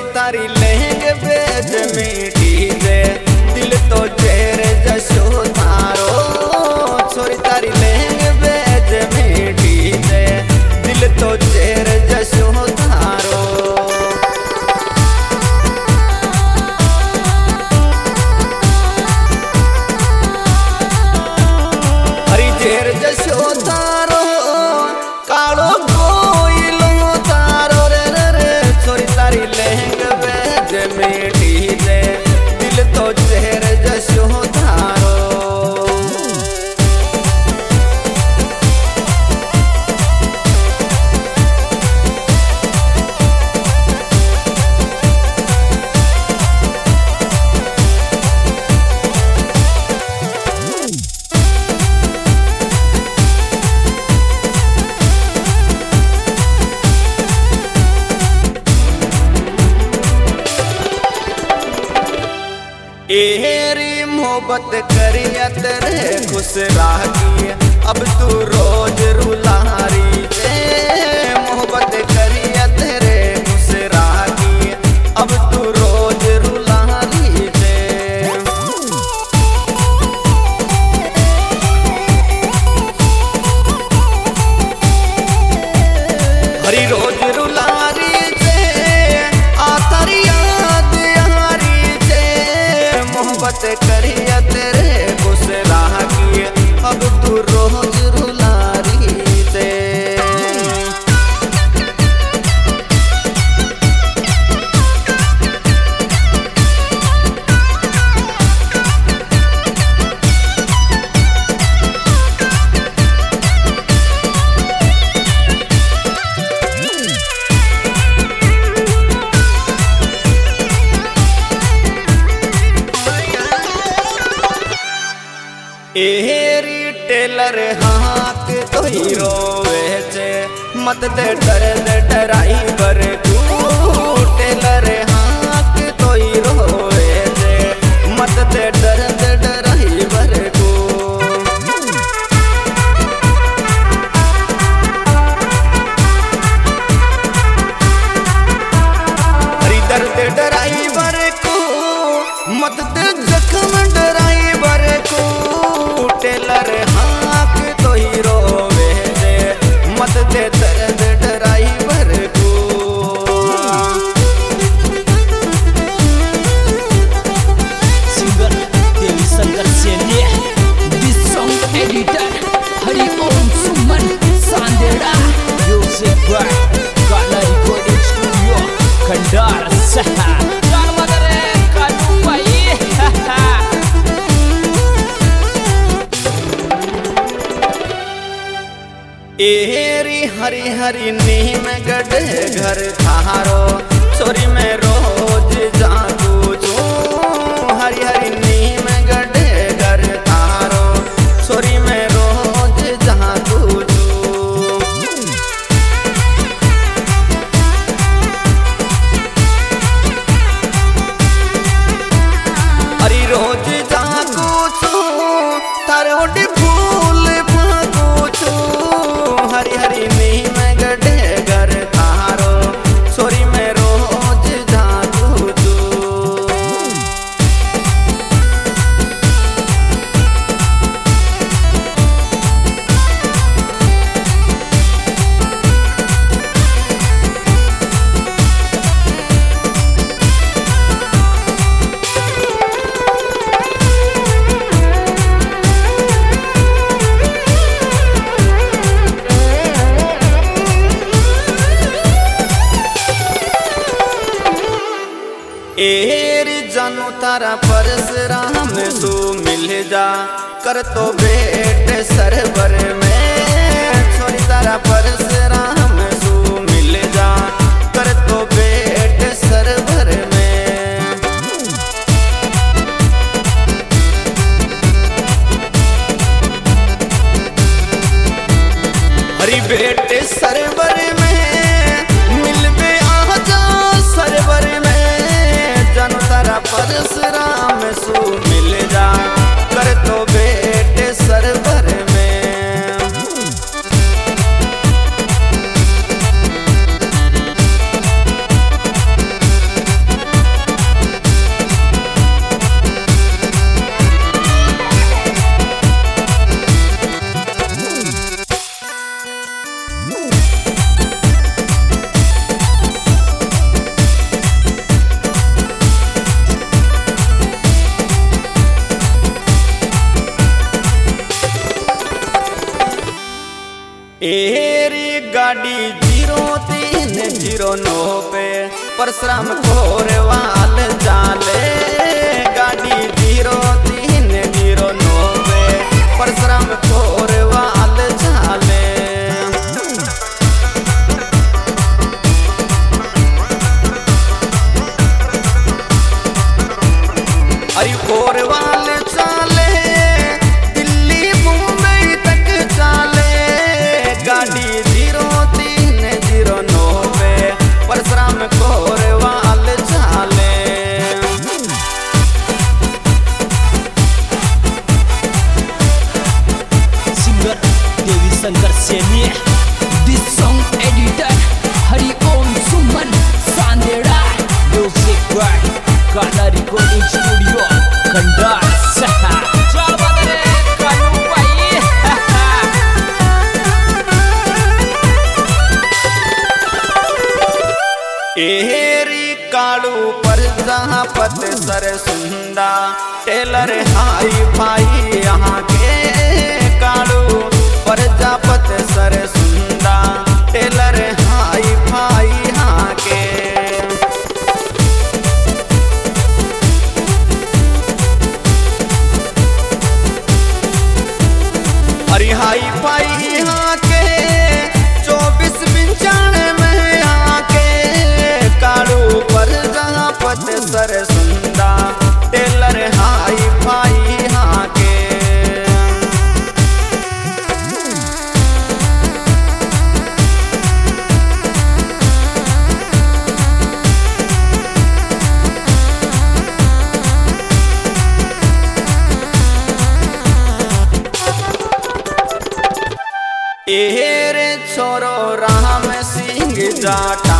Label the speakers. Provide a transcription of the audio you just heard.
Speaker 1: तारी लहंगे बेज मीठी दे दिल तो जेर जसो थारो। छोरी तारी लहंगे बेज मीठी दे दिल तो जेर जसो थारो। हरी जेर जसो थारो कालो कोयलो थारो रे रे रे। छोरी तारी लहंगे बेज मीठी दे दिल तो जेर जसो थारो। एरी मोहब्बत करियत रे खुश राही अब तू रोज रुलारी रे। मोहब्बत करियत रे खुश राही अब तू रोज रुलारी रे। हरी रोज रुलारी रे आतारी याद यारी रे। मोहब्बत करियत रे खुश राही अब तू रोज रुलारी रे। एरी टेलर हाथ तो ही रोवे छे मत दे दर्द ड्राइवर को। टेलर हाथ तो ही रोवे छे मत दे दर्द ड्राइवर को। हरी दर्द ड्राइवर को मत दे जख्म ड्राइवर को। टेलर हाथ तो ही रोवे दे मत दे दर्द ड्राइवर को।
Speaker 2: Singer Devi Shankar Saini this song editor Hari Om Suman Sanderha music by गाना रिकॉर्डिंग स्टूडियो खंडार सहा जान मदरे कानू भाई।
Speaker 1: एरी हरी हरी नीम गढ़ घर थारो। छोरी में रोज जागू छू हरी हरी नीम गढ़ घर थारो। छोरी में रोज जागू छू। हरी रोज जागू छू तारे ओडी फूल फागू छू। हरी हरी नीम गढ़ घर थारो। छोरी में रोज जागू छू। एरी जानू तारा परशुराम सू मिल जा कर तो बेट सरवर में। छोरी तारा परशुराम सू मिल जा कर तो बेट सरवर में। हरी बेट सरवर में मिलबे आजा सरवर में। जानू तारा परशुराम सू मिल जा कर तो बेट सरवर में। गाड़ी 0309 पे परशुराम कोरवाल चाले। गाड़ी 0309 पे परशुराम कोरवाल चाले। अरे कोरवाल चाले दिल्ली मुंबई तक चाले। गाड़ी 0309 पे परशुराम कोरवाल चाले।
Speaker 2: Singer Devi Shankar Saini, this song editor Hari Om Suman Sanderha, music by काला रिकॉर्डिंग स्टूडियो खंडार। चल बदले कानू भाई।
Speaker 1: एरी कालू पर जहाँ पत सर सुंदा टेलर हाई फाई यहाँ के। कालू पर जापत सर सुंदा टेलर हाई फाई यहाँ के। अरे हाई फाई यहाँ के 24-95 में यहाँ के। कालू पर जहाँ पत सर सुंदा टेलर हाई फाई यहाँ के। एरे छोरो राम सिंह जाटा